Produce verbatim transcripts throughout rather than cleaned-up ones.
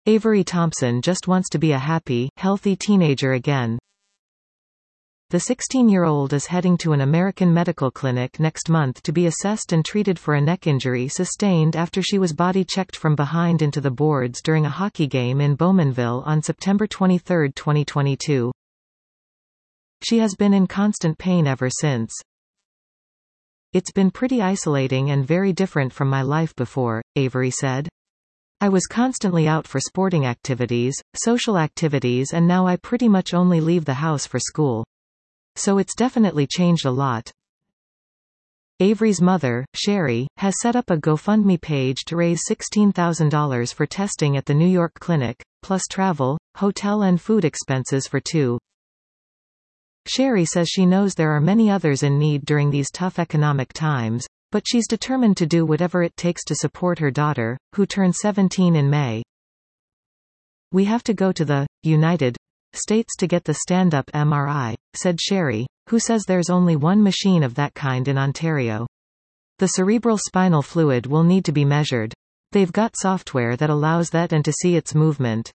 Avery Thompson just wants to be a happy, healthy teenager again. The sixteen-year-old is heading to an American medical clinic next month to be assessed and treated for a neck injury sustained after she was body-checked from behind into the boards during a hockey game in Bowmanville on September twenty-third, twenty twenty-two. She has been in constant pain ever since. It's been pretty isolating and very different from my life before, Avery said. I was constantly out for sporting activities, social activities, and now I pretty much only leave the house for school. So it's definitely changed a lot. Avery's mother, Sherry, has set up a GoFundMe page to raise sixteen thousand dollars for testing at the New York clinic, plus travel, hotel and food expenses for two. Sherry says she knows there are many others in need during these tough economic times, but she's determined to do whatever it takes to support her daughter, who turned seventeen in May. We have to go to the United States to get the stand-up M R I, said Sherry, who says there's only one machine of that kind in Ontario. The cerebral spinal fluid will need to be measured. They've got software that allows that and to see its movement.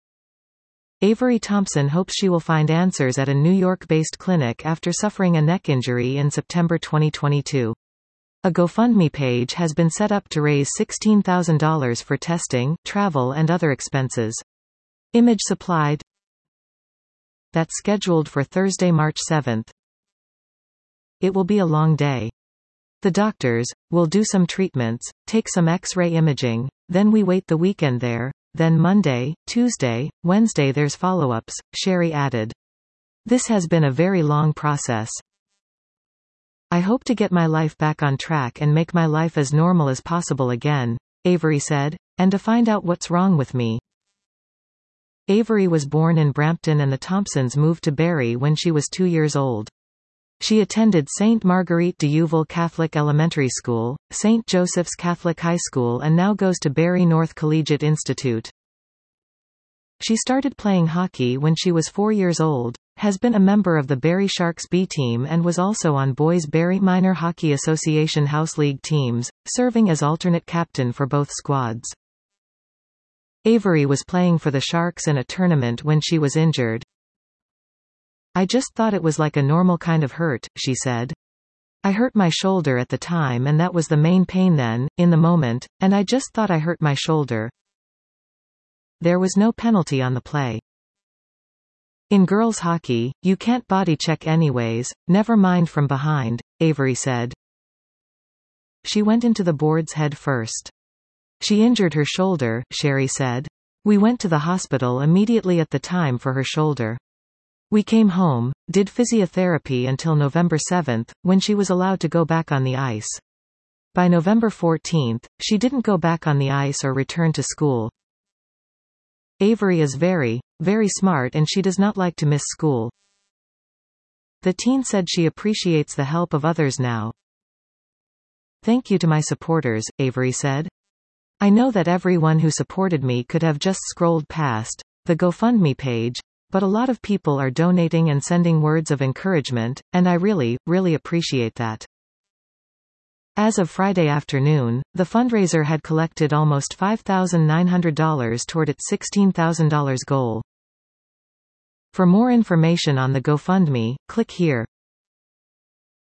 Avery Thompson hopes she will find answers at a New York-based clinic after suffering a neck injury in September twenty twenty-two. A GoFundMe page has been set up to raise sixteen thousand dollars for testing, travel and other expenses. Image supplied. That's scheduled for Thursday, March seventh. It will be a long day. The doctors will do some treatments, take some X-ray imaging, then we wait the weekend there, then Monday, Tuesday, Wednesday there's follow-ups, Sherry added. This has been a very long process. I hope to get my life back on track and make my life as normal as possible again, Avery said, and to find out what's wrong with me. Avery was born in Brampton and the Thompsons moved to Barrie when she was two years old. She attended Sainte Marguerite de Yeovil Catholic Elementary School, Saint Joseph's Catholic High School and now goes to Barrie North Collegiate Institute. She started playing hockey when she was four years old, has been a member of the Barrie Sharks B team and was also on boys' Barrie Minor Hockey Association House League teams, serving as alternate captain for both squads. Avery was playing for the Sharks in a tournament when she was injured. I just thought it was like a normal kind of hurt, she said. I hurt my shoulder at the time and that was the main pain then, in the moment, and I just thought I hurt my shoulder. There was no penalty on the play. In girls hockey, you can't body check anyways, never mind from behind, Avery said. She went into the boards head first. She injured her shoulder, Sherry said. We went to the hospital immediately at the time for her shoulder. We came home, did physiotherapy until November seventh, when she was allowed to go back on the ice. By November fourteenth, she didn't go back on the ice or return to school. Avery is very, very smart and she does not like to miss school. The teen said she appreciates the help of others now. Thank you to my supporters, Avery said. I know that everyone who supported me could have just scrolled past the GoFundMe page, but a lot of people are donating and sending words of encouragement, and I really, really appreciate that. As of Friday afternoon, the fundraiser had collected almost five thousand nine hundred dollars toward its sixteen thousand dollars goal. For more information on the GoFundMe, click here.